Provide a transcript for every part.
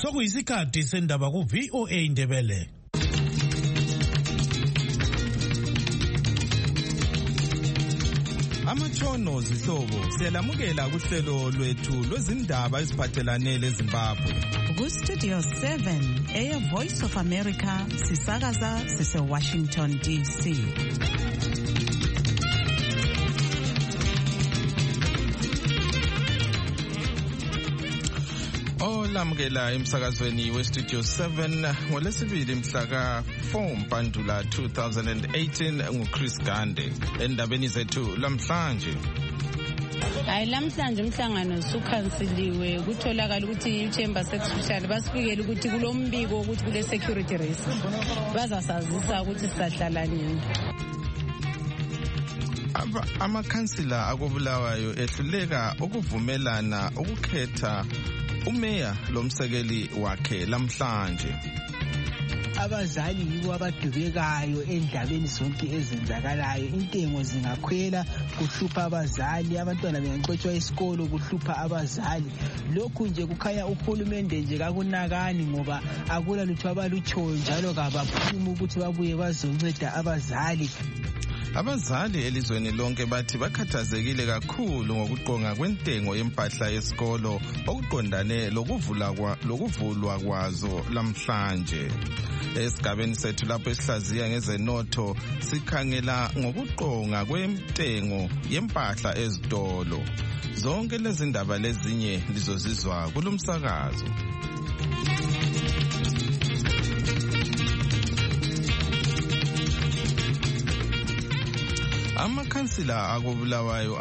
Sokuyisikhathi sendaba ku VOA Indebele. Amatshono zihlobo siyalamukela kuhlelo lwethu lwezindaba eziphathelane leZimbabwe. Ku Studio 7 Air Voice of America sisakaza sise Washington DC. Olamukela emsakazweni we Studio 7 ngolesibili mhla ka 4 Mpandula 2018 nguChris Gande. Endabeni zethu lamhlanje. Lamhlanje umhlangano sukhansiliwe kutholakala ukuthi iChamber Secretary basifikele ukuthi kulombiko ukuthi kule security risk. Bazasazisa ukuthi sisahlala nini. Amakhansila akobulawayo ehluleka ukuvumelana ukukhetha umeya lomsekeli wakhe lamhlanje. Abazali yibo abadubekayo endabeni zonke ezenzakalayo. Intengo zingakhwela kuhlupha abazali, abantwana bengaxotshwa isikolo kuhlupha abazali. Lokhu nje kukhanya uhulumende nje kakunakani ngoba akula lutho abalutshoyo njalo kabaphumi ukuthi babuye bazonceda abazali. Abazali elizweni lonke bathi bakhathazekile kakhulu ngokuqonga kwentengo yempahla yesikolo okuqondane lokuvulwa kwazo lamhlanje. Esigabeni sethu lapho esihlaziya ngezenotho sikhangela ngokuqonga kwentengo yempahla ezitolo. Zonke lezi ndaba lezinye lizozizwa kulomsakazo. Amakhansila akobulawayo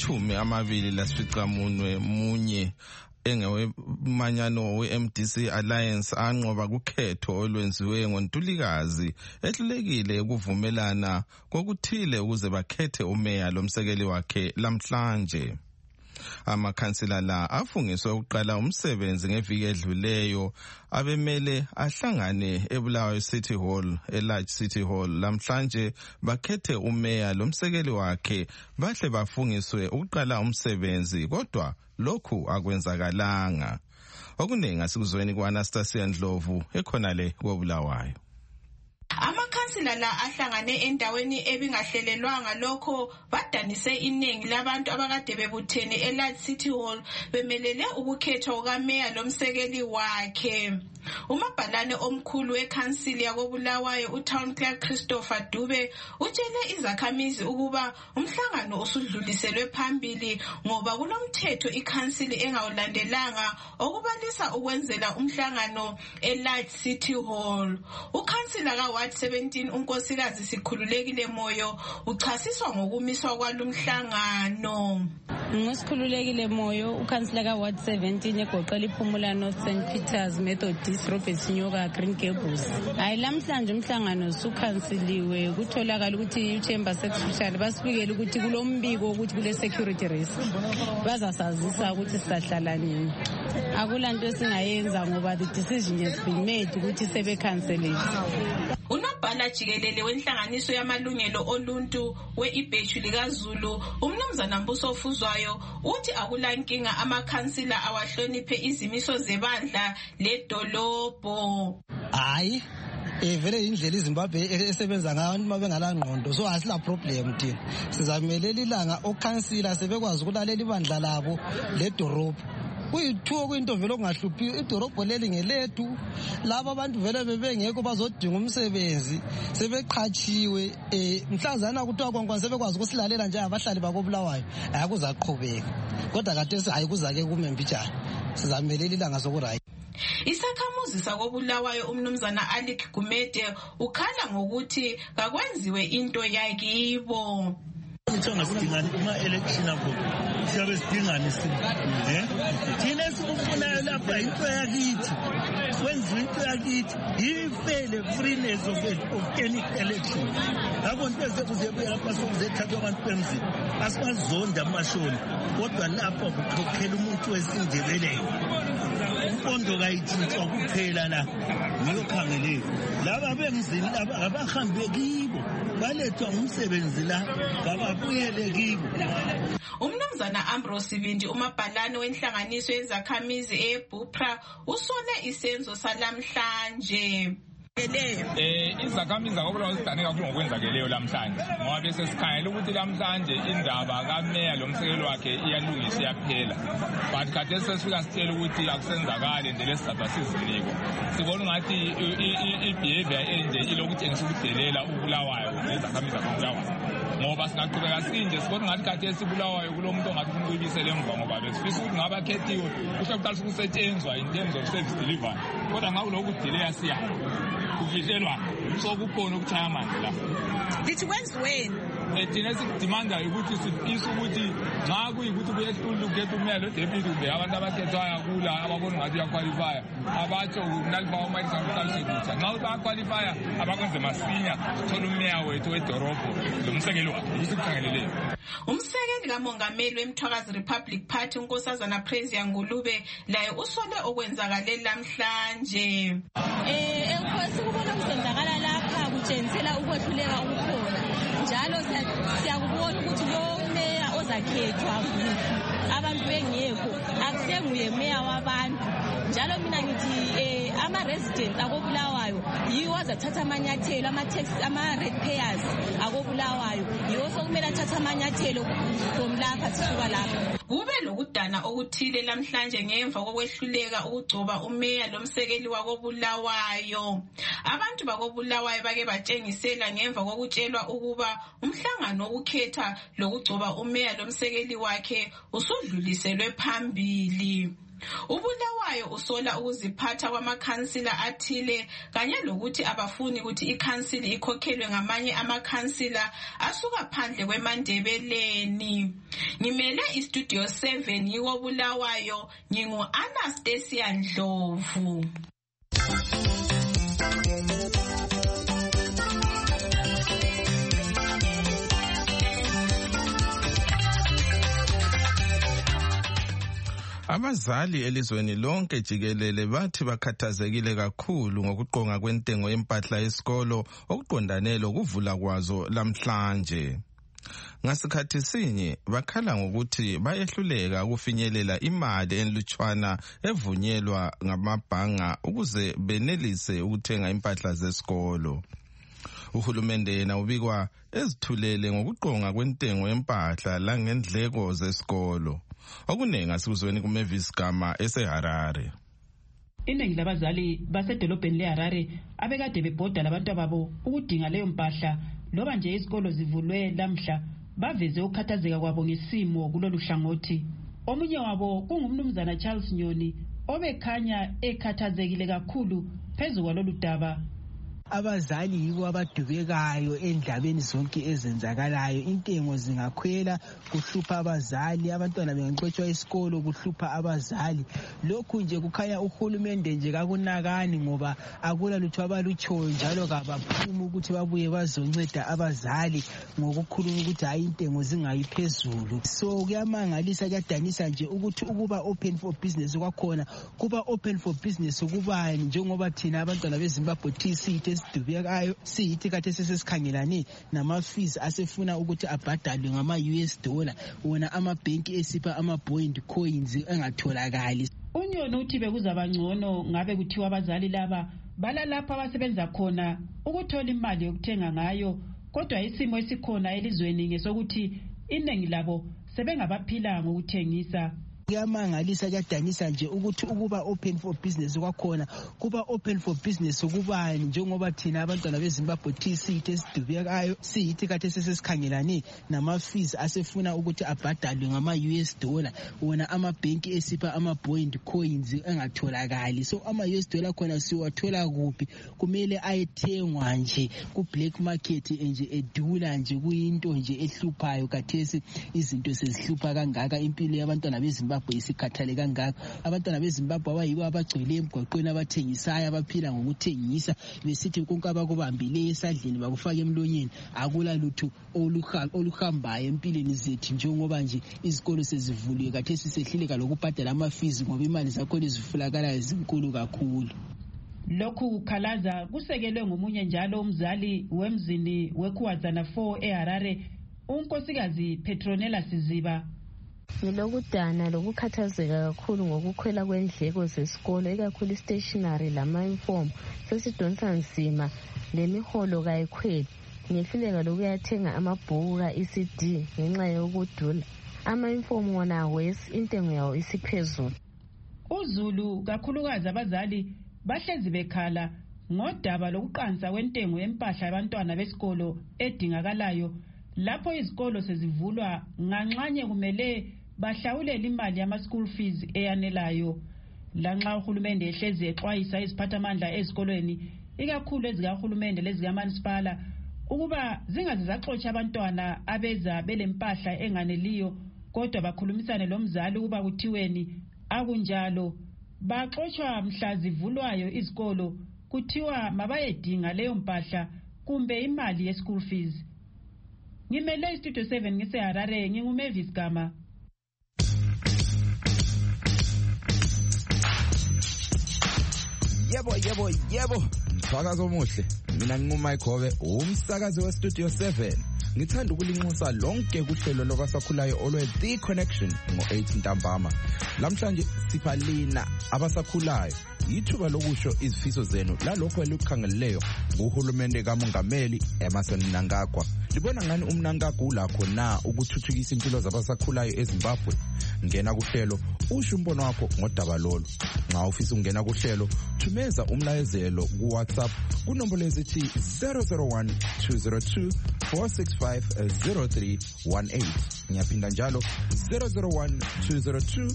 angama-28 engewemanyano we-MDC Alliance anqoba kukhetho olwenziwe ngoNtulikazi ehlulekile ukuvumelana kokuthile ukuze bakhethe umeya lomsekeli wakhe lamhlanje. Amakhansila la afungiswe ukuqala umsebenzi ngeviki edluleyo abemele ahlangane eBulawayo City Hall, eLarge City Hall lamhlanje bakhethe umeya lomsekeli wakhe bahle bafungiswe ukuqala umsebenzi kodwa lokhu akwenzakalanga. Okuningi asikuzweni kwa-Anastasia Ndlovu ekhonale koBulawayo. Amakhansila la ahlangane endaweni ebingahlelelwanga lokho badanise iningi labantu abakade bebuthene eLarge City Hall bemelele ukukhethwa kukameya lomsekeli wakhe. Umabhalane omkhulu wekhansili yakobulawayo uTown Clerk Christopher Dube utshele izakhamizi ukuba umhlangano usudluliselwe phambili ngoba kulomthetho ikhansili engawulandelanga okubalisa ukwenzela umhlangano eLarge City Hall. Ukhansila kaWard 17 unkosikazi Sikhululekile Moyo uchasiswa ngokumiswa kwalumhlangano. Ngosikhululekile Moyo ukhansila kaWard 17 egoqela iPhumula North St Peters Methodist Robert Nyoka Green Gables. Lamhlanje umhlangano sukhansiliwe kutholakala ukuthi iChamber Secretary basifikele ukuthi kulombiko ukuthi kule security risk. Bazasazisa ukuthi sisahlala nini. Akulanto esingayenza ngoba the decision has been made ukuthi sebekhanselile. Unobhala jikelele wenhlanganiso yamalungelo oluntu we-Ibhechu likaZulu umnumzana Mbuso Fuzwayo uthi akulankinga amakhansila awahloniphe izimiso zebandla ledolobho. Hayi vele indlela iZimbabwe esebenza ngayo uma bengalangqondo so asila problem thina sizamelela ilanga okhansila sebekwazi ukulalela ibandla labo ledorobho. Kuyithuo kwinto vele ongahluphi idorobho leli ngelethu laba abantu vele bebengekho bazodinga umsebenzi sebeqhatshiwe mhlazana kuthiwa kwankwane sebekwazi ukusilalela nje abahlali bakobulawayo ayakuzaqhubeka kodwa kade ayikuzake kumembijana sizamelela ilanga sokurayi. Isakhamuzi sakobulawayo umnumzana Alik Gumede ukhala ngokuthi kakwenziwe into yakibo. Ngithonga sidingani uma election akho siyabe sidingani thina esikufunayo lapha into yakithi kwenziwa into yakithi ifele freeness of any election ngakho nto ezekuzebuya lapha sokuzethathwa abantu bemzini asibazonda amashoni kodwa lapha kukhokhela umuntu wesindebeleni impondo kayitshintshwa kuphela la ngiyokhangeleka laba bemzini laba abahambe kibo balethwa umsebenzi la kababuyele kibo. Umnumzana Ambrose Bindi umabhalane wenhlanganiso yezakhamizi eBupra usole isenzo salamhlanje. Izakhamizi akubulawa zidane kakhulu ngokwenzakeleyo lamhlanje ngoba bese sikhangela ukuthi lamhlanje indaba kameya lomsekelo wakhe iyalungiswa iyaphela, but khathesi sesifika sitshela ukuthi akusenzakale nje lesizathu sizinikwa. Sibona ngathi i-behavior enje ilokutshengisa ukudelela ubulawayo nezakhamizi akubulawayo ngoba singaqhubeka sinje sibona ngathi khathesi sibulawayo kulo muntu ongathi ufuna ukuyibisela emva ngoba besifisa ukuthi ngabakhethiwe kuhle kuqala ukusetshenzwa in terms of service delivery, kodwa ngakulokhu kudileya siyayo kufihlelwa so kukhona ukuchaya amanzi la. Lithi wenziweni? Thina sikudimanda ukuthi sifisa ukuthi nxa kuyikuthi kuyehlula ukukhetha umeya lo-deputy kumbe abantu abakhethwayo kula ababona ngathi uyakhwalifaya abatsho ukunalifaya umayisakuqalisekutsha nxa ukuthi bayakhwalifaya abakwenze masinya sithole umeya wethu wedorobho lomsekelo wakhe kusikukhangeleleyo. Umsekeli kamongameli weMthwakazi Republic Party unkosazana Prezia Ngulube laye usole okwenzakale lamhlanje. Sikubona kusenzakala lapha kutshengisela ukwehluleka ukukhona njalo siyakubona ukuthi lo meya ozakhethwa abantu bengekho akusenguye meya wabantu, njalo mina ngithi ama-residents akobulawayo yiwo azathatha amanyathelo, ama-red payers akobulawayo yiwo sokumele athatha amanyathelo from lapha sisuka lapha. Kube lokudana okuthile lamhlanje ngemva kokwehluleka ukugcoba umeya lomsekeli wakobulawayo. Abantu bakobulawayo bake batshengisela ngemva kokutshelwa ukuba umhlangano wokukhetha lokugcoba umeya lomsekeli wakhe usudluliselwe phambili. Ubulawayo usola ukuziphatha kwamakhansila athile kanye lokuthi abafuni ukuthi ikhansili ikhokhelwe ngamanye amakhansila asuka phandle kweMandebeleni. Ngimele iStudio 7 yiwo Bulawayo, ngingu-Anastasia Ndlovu. Abazali elizweni lonke jikelele bathi bakhathazekile kakhulu ngokuqonga kwentengo yempahla yesikolo okuqondane lokuvula kwazo lamhlanje. Ngasikhathi sinye bakhala ngokuthi bayehluleka ukufinyelela imali enlutshwana evunyelwa ngamabhanga ukuze benelise ukuthenga impahla zesikolo. Uhulumende yena ubikwa ezithulele ngokuqonga kwentengo yempahla langendleko zesikolo. Okunengi asikuzweni kuMavis Gama eseHarare. Iningi labazali basedolobheni leHarare abekade bebhoda labantu babo ukudinga leyo mpahla loba nje isikolo zivulwe lamhla baveze ukukhathazeka kwabo ngesimo kulolu hlangothi. Omunye wabo kungumnumzana Charles Nyoni obekhanya ekhathazekile kakhulu phezu kwalolu daba. Abazali yibo abadubekayo endabeni zonke ezenzakalayo. Intengo zingakhwela kuhlupha abazali, abantwana bengaxotshwa isikolo kuhlupha abazali. Lokhu nje kukhanya uhulumende nje kakunakani ngoba akula lutho abalutshoyo njalo kabaphumi ukuthi babuye bazonceda abazali ngokukhuluma ukuthi hayi intengo zingayiphezulu. So kuyamangalisa kuyadanisa nje ukuthi ukuba open for business kwakhona kuba open for business kubani njengoba thina abantwana beZimbabwe TC sidubekayo siyithi kade sesikhangelane nama-fees asefuna ukuthi abhadalwe ngama-US$, wona amabhenki esipha ama-point coins engatholakali. Unyoni uthi bekuzaba ngcono ngabe kuthiwa abazali laba balalapha abasebenza khona ukuthola imali yokuthenga ngayo, kodwa isimo esikhona elizweni ngesokuthi iningi labo sebengabaphila ngokuthengisa. Kuyamangalisa kuyadanisa nje ukuthi ukuba open for business kwakhona kuba open for business kubani njengoba thina abantwana beZimbabwe TC esidubekayo siyithi kade sesikhangelane nama-fees asefuna ukuthi abhadalwe ngama-US$, wona amabhenki esipha ama-point coins engatholakali. So ama-US$ khona siwathola kuphi? Kumele ayethengwa nje ku-black market nje edula nje, kuyinto nje ehluphayo kathesi izinto sezihlupha kangaka impilo yabantwana beZimbabwe eZimbabwe isikhathale kangaka. Abantwana beZimbabwe abayibo abagcwele emgwaqweni abathengisayo abaphila ngokuthengisa besithi konke abakubambileyo esandleni bakufaka emlonyeni akula lutho oluhambayo empilweni zethu njengoba nje izikolo sezivuliwe kathesi sehluleka lokubhadala amafizi ngoba imali zakhona ezifulakalayo zinkulu kakhulu. Lokhu kukhalaza kusekelwe ngomunye njalo umzali wemzini weKhuwazana 4 eHarare, unkosikazi Petronella Siziba. Ngilokudana lokukhathazeka kakhulu ngokukhwela kwendleko zesikolo ikakhulu stationery lama-uniform sesidonsa nzima lemiholo kayikhweli. Ngehluleka lokuyathenga amabhuku ka-ECD ngenxa yokudula. Ama-uniform wona wesi intengo yawo isiphezulu. UZulu kakhulukazi abazali bahlezi bekhala ngodaba lokuqansa kwentengo yempahla yabantwana besikolo edingakalayo lapho izikolo sezivulwa nganxanye kumele bahlawulele imali yama-school fees eyanelayo. Lanxa uhulumende ehlezi exwayisa iziphathamandla ezikolweni ikakhulu ezikahulumende lezikamasipala ukuba zingaze zaxotsha abantwana abeza belempahla enganeliyo, kodwa bakhulumisane lomzali ukuba kuthiweni akunjalo. Baxoshwa mhla zivulwayo izikolo kuthiwa mabayedinga leyo mpahla kumbe imali ye-school fees. Ngimele iStudio 7 ngiseHarare, nginguMavis Gama. Yebo, msakazo omuhle. Mina nginguMike Hobe, umsakazi weStudio 7. Ngithanda ukulinxusa lonke kuhlelo lobasakhulayo olwe-The Connection ngo-8 ntambama. Lamhlanje sipha lina abasakhulayo ithuba lokusho izifiso zenu lalokho elikukhangeleleyo kuhulumende kaMongameli Emmerson Mnangagwa. Libona ngani uMnangagwa ulakho na ukuthuthukisa impilo zabasakhulayo eZimbabwe? Ngena kuhlelo usho umbono wakho ngodaba lolu. Nxa ufisa ungena kuhlelo thumeza umlayezelo kuWhatsApp kunombolo ezithi 001 202 4650318. Ngiyaphinda njalo 001 202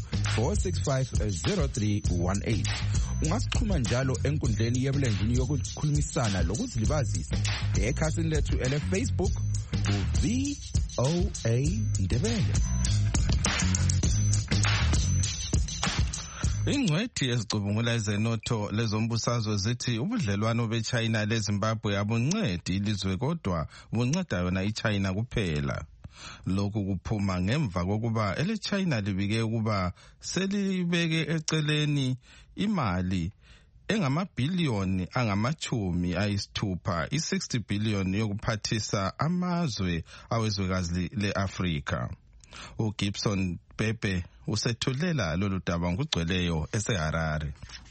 4650318. Ungasichuma njalo enkundleni yebulenjini yokukhulumisana lokuzilibazisa ekhasini lethu ele-Facebook VOA Ndebele. Ingcwethi ezicubungula ezenotho lezombusazwe zithi ubudlelwano beChina leZimbabwe abuncedi ilizwe kodwa bunceda yona iChina kuphela. Lokhu kuphuma ngemva kokuba eleChina libike ukuba selibeke eceleni imali engamabhiliyoni angama-60 i-60 billion yokuphathisa amazwe awezwekazi le-Afrika. uGibson Pepe usethulela lolu daba ngokugcweleyo eseHarare.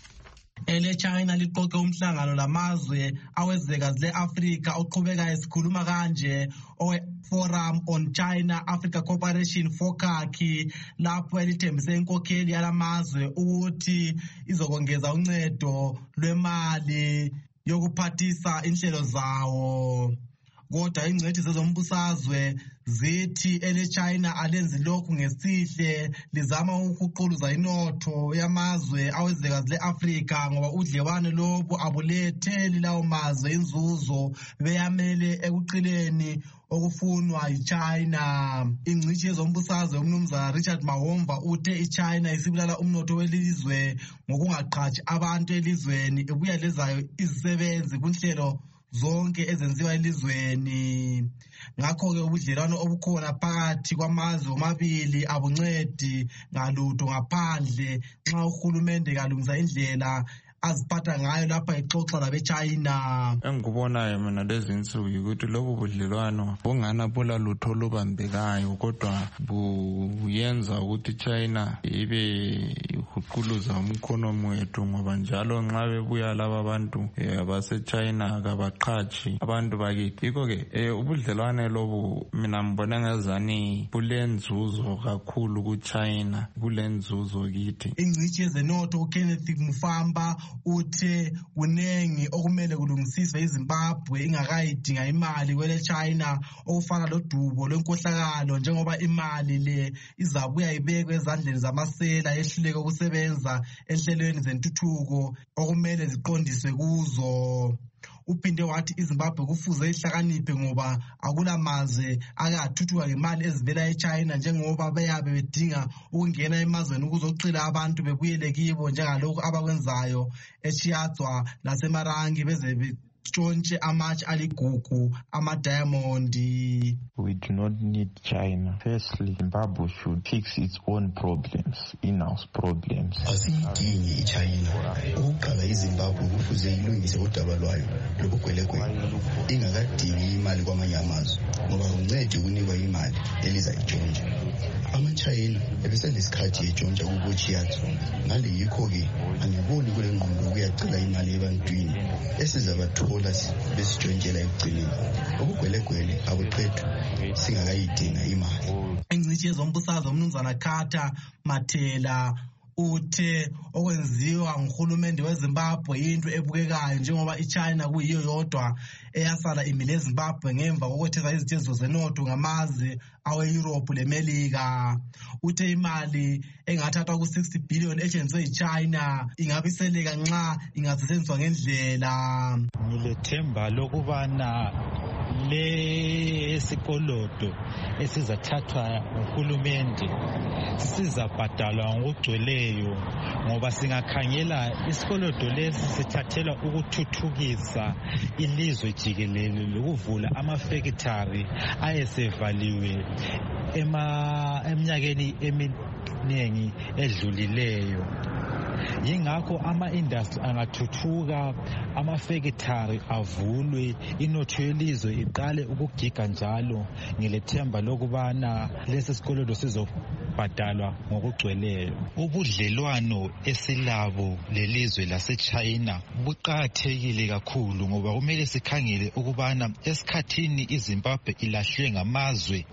EleChina liqoqe umhlangano lamazwe awezwekazi le-Afrika oqhubeka esikhuluma kanje owe-Forum on China-Africa Cooperation FOCAC, lapho elithembise inkokheli yalamazwe ukuthi izokongeza uncedo lwemali yokuphathisa inhlelo zawo. Kodwa ingcwethi zezombusazwe zithi eleChina alenzi lokhu ngesihle, lizama ukuquluza inotho yamazwe awezwekazi le-Afrika ngoba udlewano lobu abuletheli lawo mazwe inzuzo beyamele ekuqileni okufunwa yiChina. Ingcitshi yezombusazwe umnumzana Richard Mahomva uthe iChina isibulala umnotho welizwe ngokungaqhatshi abantu elizweni, ibuya lezayo izisebenzi kunhlelo zonke ezenziwa elizweni. Ngakho-ke ubudlelwano obukhona phakathi kwamazwe omabili abuncedi ngalutho ngaphandle nxa uhulumende kalungisa indlela aziphatha ngayo lapha exoxa labeChina. Engikubonayo mina lezi insuku ukuthi lobu budlelwano bungana bula lutho olubambekayo, kodwa buyenza ukuthi China ibe ihuquluza umkhonomi wethu, ngoba njalo nxa bebuya laba abantu abaseChina kabaqhatshi abantu bakithi. Yikho-ke ubudlelwane lobu mina ngibona ngazani bulenzuzo kakhulu kuChina, bulenzuzo kithi. Ingcitshi yezenotho uKenneth Mufamba uthe kunengi okumele kulungisiswe iZimbabwe ingakayidinga imali kweleChina okufana lodubo lwenkohlakalo, njengoba imali le izabuya ibekwe ezandleni zamasela yehluleke ukusebenza enhlelweni zentuthuko okumele ziqondiswe kuzo. Uphinde wathi iZimbabwe kufuze ihlakaniphe ngoba akulamazwe akathuthuka ngemali ezivela eChina njengoba beyabe bedinga ukungena emazweni ukuzocila abantu bebuyele kibo njengalokhu abakwenzayo eChiadzwa naseMarangi beze tshontshe amatshe aligugu ama-diamond. We do not need China. Firstly, Zimbabwe should fix its own problems, in-house problems. Asiyidingi iChina. Ukuqala iZimbabwe kufuze ilungise udaba lwayo lobugwelekwele ingakadingi imali kwamanye amazwe ngoba kuncede ukunikwa imali elizayitshontsha. AmaChina ebeselesikhathi etshontsha kuboChiadzwa. Ngale yikho-ke angiboni kule ngqondo ukuyacela imali ebantwini esizabathola besitshontshela ekugcineni. Ubugwelegwele abuqedwe singakayidinga imali. Ingcitshi yezombusazwe uMnumzana Carter Mathela uthe okwenziwa nguhulumende weZimbabwe into ebukekayo njengoba iChina kuyiyo yodwa eyasala imile eZimbabwe ngemva kokwethesa izithizo zenotho ngamazwe awe-Europe leMelika. Uthe imali engathathwa ku-60 billion etshenziswe yiChina ingabiseleka nxa ingasetshenziswa ngendlela. Ngilethemba lokubana lesikolodo esizathathwa nguhulumende sizabhadalwa ngokugcweleyo ngoba singakhangela isikolodo lesi sithathelwa ukuthuthukisa ilizwe jikelele lokuvula amafekitari ayesevaliwe eminyakeni eminengi edlulileyo. Yingakho ama-industry angathuthuka, amafekitari avulwe, inotho yelizwe iqale ukugiga njalo. Ngilethemba lokubana lesi sikolodo sizobhadalwa ngokugcweleyo. Ubudlelwano esilabo lelizwe laseChina buqakathekile kakhulu ngoba kumele sikhangele ukubana esikhathini iZimbabwe ilahlwe ngamazwe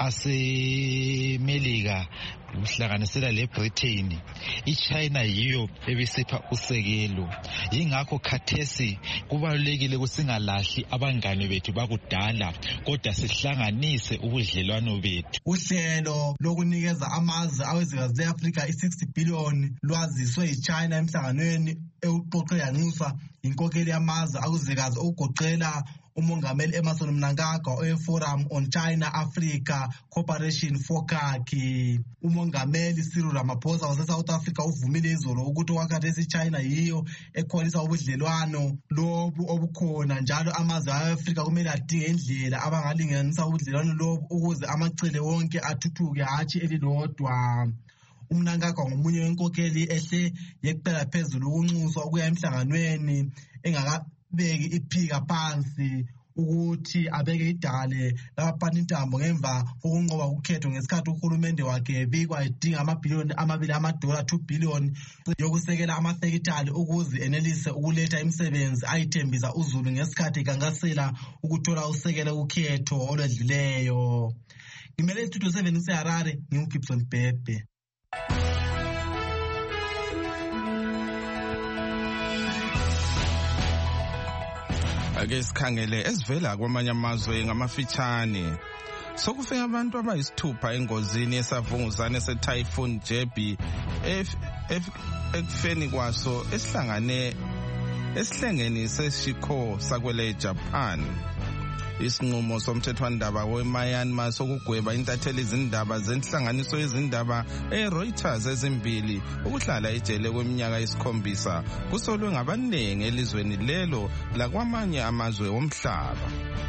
aseMelika kuhlanganisela leBritain, iChina yiyo ebisipha usekelo. Yingakho khathesi kubalulekile ukusingalahli abangane bethu bakudala kodwa sihlanganise ubudlelwano bethu. Uhlelo lokunikeza amazwe awezikazi le-Afrika i-60 billion lwaziswe yiChina emhlanganweni ewuqoqe yanxuswa inkokheli yamazwe akuzikazi okugoqela umongameli Emmerson Mnangagwa owe-Forum on China-Africa Cooperation FOCAC. Umongameli Cyril Ramaphosa wase-South Africa uvumile izolo ukuthi okwakhathesi iChina yiyo ekhonisa ubudlelwano lobu obukhona njalo amazwe awe-Afrika kumele adinge indlela abangalinganisa ubudlelwano lobu ukuze amacele wonke athuthuke hatshi elilodwa. uMnangagwa ngomunye wenkokheli ehle yeqela phezulu ukunxuswa ukuya emhlanganweni engakabeki iphika phansi ukuthi abeke idale lapha intambo ngemva kokunqoba ukhetho ngesikhathi uhulumende wakhe ebikwa edinga amabhiliyoni amabili $2 billion yokusekela amafekitali ukuze enelise ukuletha imisebenzi ayithembisa uZulu ngesikhathi ikankasela ukuthola usekelo ukhetho olwedlileyo. Ngimele Studio 7 eHarare ngiuGibson Bhebhe. Ake sikhangele esivela kwamanye amazwe ngamafitshane. Sokufika abantu abayisithupha engozini yesavunguzane se-Typhoon Jebi ekufeni kwaso esihlengeni seShiko sakwele Japan. Isinqumo somthethwandaba weMyanmar sokugweba intatheli izindaba zenhlanganiso yezindaba eReuters ezimbili ukuhlala ejele kweminyaka yesikhombisa kusolwe ngabanengi elizweni lelo lakwamanye amazwe omhlaba.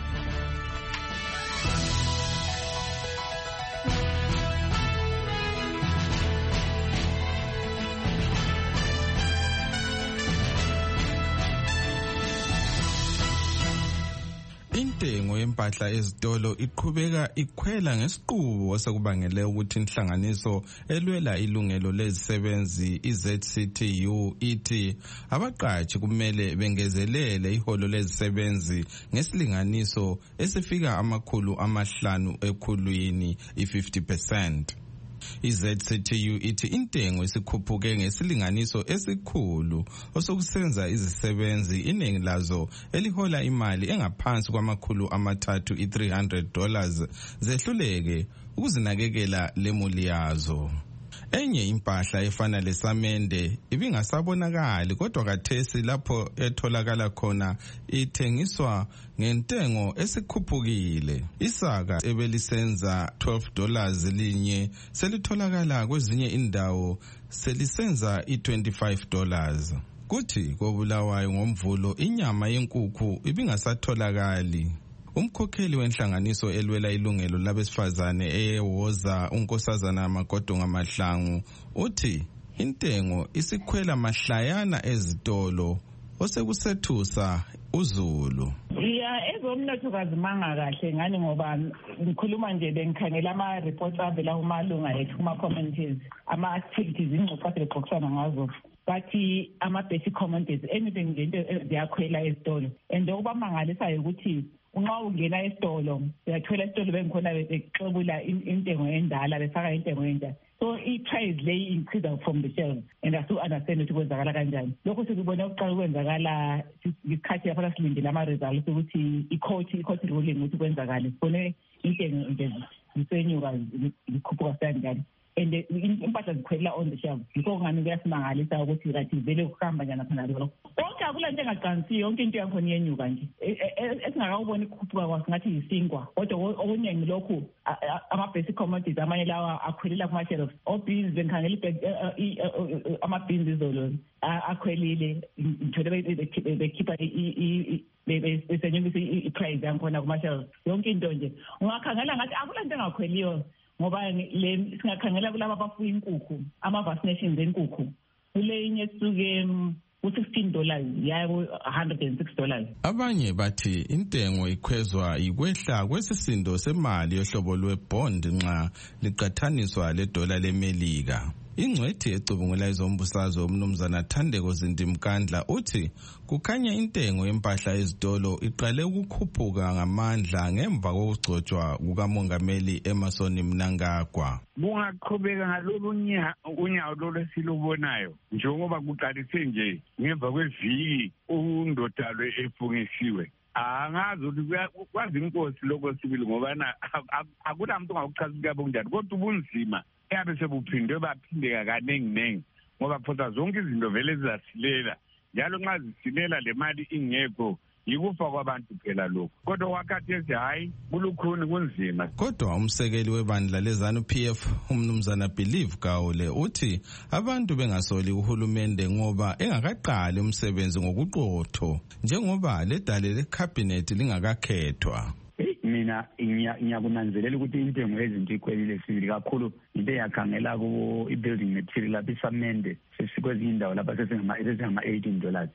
Intengo yempahla ezitolo iqhubeka ikhwela ngesiqubu osekubangele ukuthi inhlanganiso elwela ilungelo lezisebenzi iZCTU ithi abaqashi kumele bengezelele iholo lezisebenzi ngesilinganiso esifika $500 ekhulwini i-50%. iZCTU ithi intengo isikhuphuke ngesilinganiso esikhulu osokusenza izisebenzi iningi lazo elihola imali engaphansi $300 $300 zehluleke ukuzinakekela lemuli yazo. Enye impahla efana lesamende ibingasabonakali kodwa kathesi lapho etholakala khona ithengiswa ngentengo esikhuphukile. Isaka ebelisenza $12 linye selitholakala kwezinye indawo selisenza $25. Kuthi koBulawayo ngoMvulo inyama yenkukhu ibingasatholakali. Umkhokheli wenhlanganiso elwela ilungelo labesifazane eyewoza unkosazana Magodonga Mahlangu uthi intengo isikhwela mahlayana ezitolo osekusethusa uZulu. Ezomnotho kazimanga kahle ngani ngoba ngikhuluma nje bengikhangela ama-reports avela kumalunga ethu kuma-communities, ama-activities ingxoxo asebexoxisana ngazo. Bathi ama-basic commodities anything nje into ziyakhwela ezitolo, and okubamangalisayo ukuthi nxa ungena esitolo uyathola esitolo bengikhona bexobula intengo endala befaka intengo entsha. So i-price leyi increase from the shelves and asu-understand ukuthi kwenzakala kanjani. Lokho sikubone ukuqala kwenzakala isikhathi yapha silindele ama-results ukuthi i-court ruling ukuthi kwenzakale. Sibone intengo nje zisenyuka zikhuphuka kanjani. And impahla zikhwelela on the shelf. Yikho ngani kuyasimangalisa ukuthi kathi vele kuhamba njani khona lokho. Konke akula nto engaqanisiyo, yonke into yakhona iyenyuka nje. Esingakawuboni ukukhuphuka kwaso ngathi yisinkwa. Kodwa okuningi lokhu ama-basic commodities amanye lawa akhwelela kuma-shelves. O-beans bengikhangela ama-beans izolo akhwelile. Ngithole bekhipha besenyukisa i-price yakhona kuma-shelves. Yonke into nje. Ungakhangela ngathi akula nto engakhweliyo. Ngoba singakhangela kulabo abafuya inkukhu, ama-vaccinations enkukhu, kule inye suke $16 yabo $106. Abanye bathi intengo ikhwezwa ikwehla kwesisindo semali yohlobo lwebond nxa liqathaniswa ledola leMelika. Ingcwethi ecubungula ezombusazwe umnumzana Thandeko Zindimkandla uthi kukhanya intengo yempahla ezitolo iqale ukukhuphuka ngamandla ngemva kokugcotshwa kukamongameli Emmerson Mnangagwa. Bungaqhubeka ngalolu unyawo lolu esilubonayo njengoba kuqalise nje ngemva kweviki undodalwe efungisiwe. Angazi ukuthi kwazi inkosi lokho sibili ngoba akunamuntu ongakuchaza kuyabo kunjani kodwa ubunzima yabe sebuphindwe baphindeka kanenginengi ngoba photha zonke izinto vele zizasilela njalo nxa zisilela le mali ingekho yikufa kwabantu phela lokho kodwa wakhathesi hayi kulukhuni kunzima. Kodwa umsekeli webandla leZANU-PF umnumzana Believe Gawule uthi abantu bengasoli uhulumende ngoba engakaqali umsebenzi ngokuqotho njengoba ledale lecabinet lingakakhethwa. Mina ngiyakunanzelela ukuthi intengo ezinto ikhwelile sibili kakhulu into eyakhangela ku i-building material lapha isamende sesikwezinye indawo lapha sesingama-$18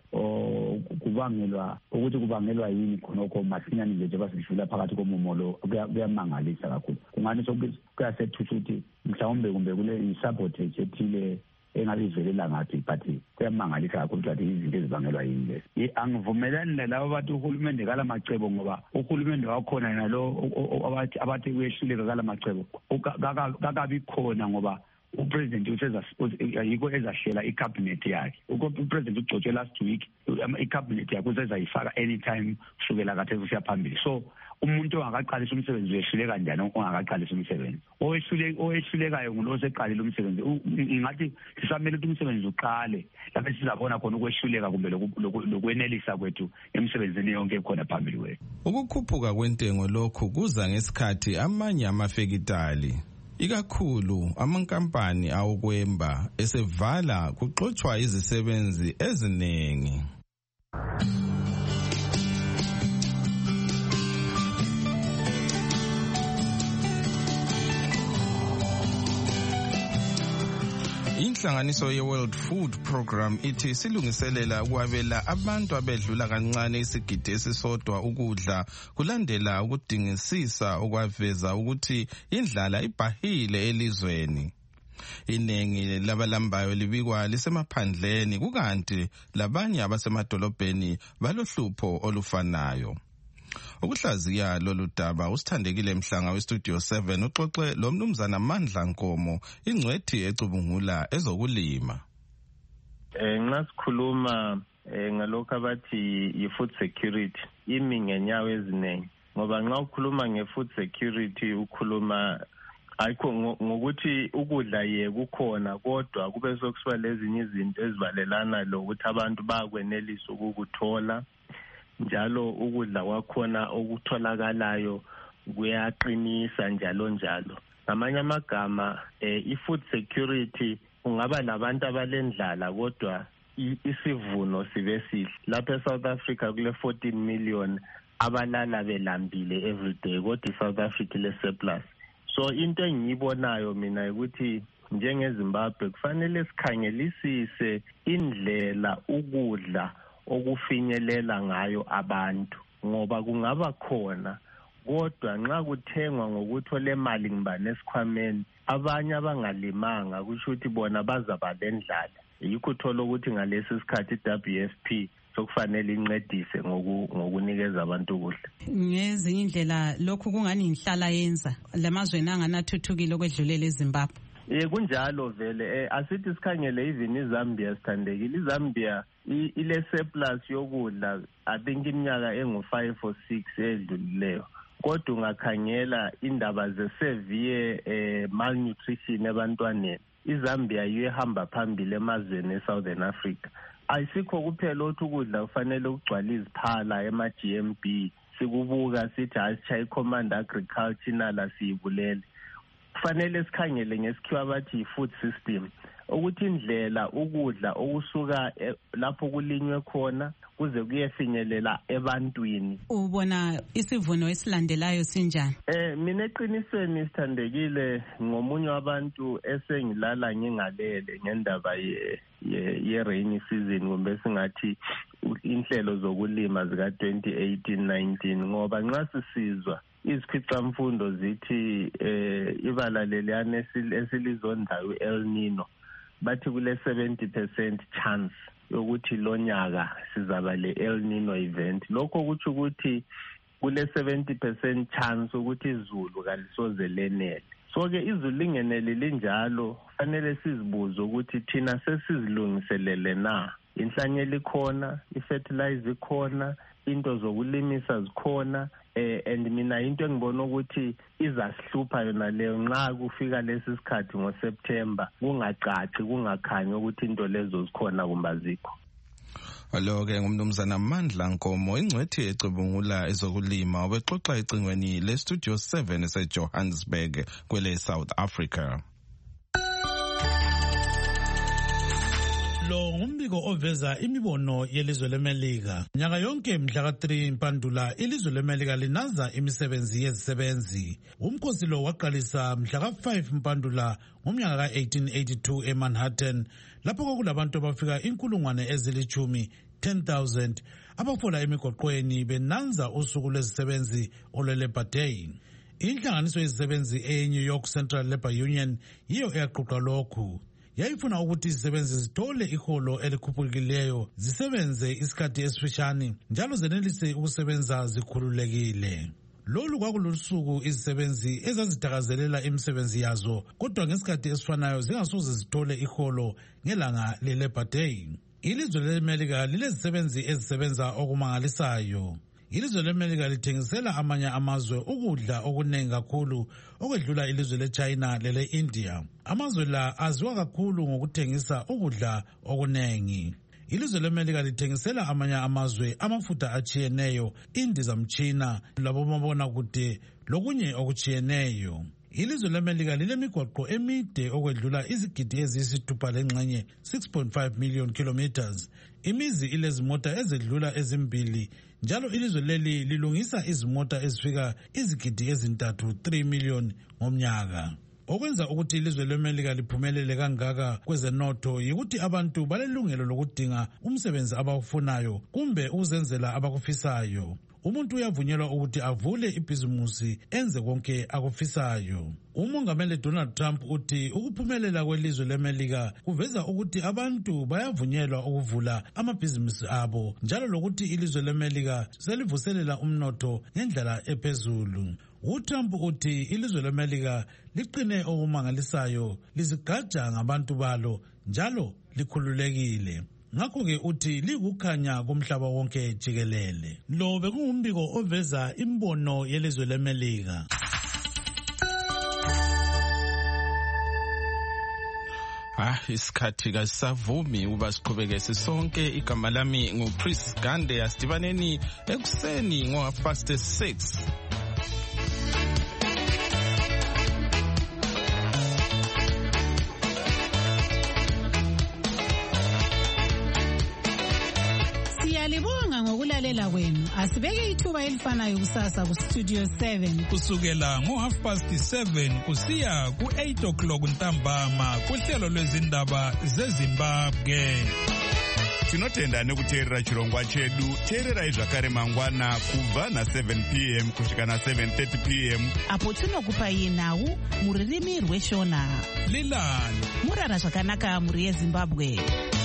kubangelwa yini khonokho masinyane nje basidlula phakathi komumo lo kuyamangalisa kakhulu. Kungani kuyasethusa ukuthi mhlawumbe kumbe kule i-sabotage ethile engabe ivelela ngathi but kuyamangalisa kakhulu ukuthi izinto ezibangelwa yini lezi. Angivumelani nalabo bathi uhulumende kala macebo ngoba uhulumende wakhona nalo abathi kuyehluleka kala macebo kakabi khona ngoba upresident yiko ezahlela icabinet yakhe. Upresident ugcotshwe last week icabinet yakhe uzezayifaka anytime kusukela khathesi kusiya phambili. So umuntu ongakaqalisa umsebenzi uyehluleka kanjani ongakaqalisa umsebenzi? Owehlulekayo ngulo oseqalile umsebenzi. Ngathi sisamele ukuthi umsebenzi uqale lapho sizabona khona ukwehluleka kumbe lokwenelisa kwethu emsebenzini yonke ekhona phambili kwethu. Ukukhuphuka kwentengo lokhu kuza ngesikhathi amanye amafekitali ikakhulu amankampani awokwemba esevala kuxotshwa izisebenzi eziningi. Inhlanganiso ye-World Food Program ithi silungiselela ukwabela abantu abedlula kancane isigidi esisodwa ukudla kulandela ukudingisisa okwaveza ukuthi indlala ibhahile elizweni. Iningi labalambayo libikwa lisemaphandleni kukanti labanye abasemadolobheni balohlupho olufanayo. Ukuhlaziya lolu daba usithandekile Mhlanga weStudio 7 uxoxe lo mnumzana Mandla Nkomo ingcwethi ecubungula ezokulima. Nxa sikhuluma ngalokho abathi i-food security imi ngenyawo eziningi ngoba nxa ukhuluma nge-food security ukhuluma ayikho ngokuthi ukudla ye kukhona kodwa kube sokusiba lezinye izinto ezibalelana lokuthi abantu bakwenelisa ukukuthola njalo ukudla kwakhona okutholakalayo kuyaqinisa njalo njalo. Ngamanye amagama i-food security kungaba labantu abalendlala kodwa isivuno sibe sihle. Lapha eSouth Africa kule 14 million abalala belambile everyday kodwa iSouth Africa le surplus. So into engiyibonayo mina ukuthi njengeZimbabwe kufanele sikhangelisise indlela ukudla okufinyelela ngayo abantu ngoba kungaba khona kodwa nxa kuthengwa ngokuthi ole mali ngibane esikhwameni abanye abangalimanga kusho ukuthi bona bazaba lendlala. Yikho uthola ukuthi ngalesi sikhathi iWFP sokufanele incedise ngokunikeza abantu ukudla. Ngezinye indlela lokhu kungani inhlala yenza lamazweni anganathuthukile okwedlulela eZimbabwe. Kunjalo vele asithi sikhangele even iZambia sithandekile. iZambia ile surplus yokudla I think iminyaka engu5 or 6 edlulileyo. Kodwa ungakhangela indaba ze-severe malnutrition ebantwaneni. iZambia ihamba phambili emazweni eSouthern Africa. Ayisikho kuphela ukuthi ukudla kufanele kugcwale iziphala ema-GMB sikubuka sithi asitshaye command agriculture nala siyibulele. Kufanele sikhangele ngesikhiwa abathi i-food system ukuthi indlela ukudla okusuka lapho kulinywe khona kuze kuyefinyelela ebantwini. Ubona isivuno esilandelayo sinjani? Mina eqinisweni sithandekile ngomunye wabantu esengilala ngingalele ngendaba ye-rainy season kumbe singathi inhlelo zokulima zika 2018-19 ngoba nxa sisizwa izikhwicamfundo zithi ibala leliyana esilizondayo El Nino bathi kule 70% chance yokuthi lonyaka sizaba le El Nino event. Lokho kuthi ukuthi kule 70% chance ukuthi izulu kalisoze lenele. So ke izulu lingenele linjalo fanele sizibuze ukuthi thina sesizilungiselele na. Inhlanyelo ikhona, ifertilizer ikhona, into zokulimisa zikhona. And mina into engibona ukuthi izasihlupha yona leyo nxa kufika lesi sikhathi ngoSeptember kungacaci kungakhanyi ukuthi into lezo zikhona kumbe azikho. Lo-ke ngumnumzana Mandla Nkomo ingcwethi ecubungula ezokulima obexoxa ecingweni leStudio 7 eseJohannesburg kwele South Africa. Lo ngumbiko oveza imibono yelizwe leMelika. Nyaka yonke mhla ka3 Mpandula ilizwe leMelika linaza imisebenzi yezisebenzi. Umkhosi lo waqalisa mhla ka5 Mpandula ngomnyaka ka1882 eManhattan lapho kwakulabantu abafika 10,000 abafola emigoqweni benanza usuku lwezisebenzi olwe-Labor Day. Inhlanganiso yezisebenzi e-New York Central Labor Union yiyo eyaqoqa lokhu. Yayifuna ukuthi izisebenzi zithole iholo elikhuphukileyo zisebenze isikhathi esifishane njalo zenelise ukusebenza zikhululekile. Lolu kwakulolusuku izisebenzi ezazithakazelela imisebenzi yazo kodwa ngesikhathi esifanayo zingasoze zithole iholo ngelanga le-Labor Day. Ilizwe leMelika lilezisebenzi ezisebenza okumangalisayo. Ilizwe leMelika lithengisela amanye amazwe ukudla okunengi kakhulu okwedlula ilizwe leChina lele-India. Amazwe la aziwa kakhulu ngokuthengisa ukudla okunengi. Ilizwe leMelika lithengisela amanye amazwe amafutha atshiyeneyo, indizamtshina, labomabonakude lokunye okutshiyeneyo. Ilizwe leMelika lilemigwaqo emide okwedlula izigidi eziyisithupha lengxenye 6.5 million kilometers. Imizi ilezimota ezedlula ezimbili njalo ilizwe leli lilungisa izimota ezifika izigidi ezintathu 3 million ngomnyaka. Okwenza ukuthi ilizwe leMelika liphumelele kangaka kwezenotho yikuthi abantu balelungelo lokudinga umsebenzi abawufunayo kumbe ukuzenzela abakufisayo. Umuntu uyavunyelwa ukuthi avule ibhizimusi enze konke akufisayo. Umongameli Donald Trump uthi ukuphumelela kwelizwe leMelika kuveza ukuthi abantu bayavunyelwa ukuvula amabhizimusi abo njalo lokuthi ilizwe leMelika selivuselela umnotho ngendlela ephezulu. uTrump uthi ilizwe leMelika liqine okumangalisayo lizigaja ngabantu balo njalo likhululekile. Ngakho-ke uthi likukhanya kumhlaba wonke jikelele. Lo bekungumbiko oveza imbono yelizwe leMelika. Isikhathi kasavumi uba siqhubeke sisonke. Igama lami nguChris Gande. Asidibaneni ekuseni ngo6:30. Siyalibonga ngokulalela kwenu. Asibeke ithuba elifanayo kusasa ku Studio 7 kusukela ngo7:30 kusiya ku8 ntambama kuhlelo lwezindaba zeZimbabwe. Tinotenda nekuteerera chirongwa chedu. Teererai zvakare mangwana kubva na7 p.m. kusvika na7:30 p.m. apo tinokupai nhau muririmi rweshona. Lilani murara zvakanaka muri yeZimbabwe.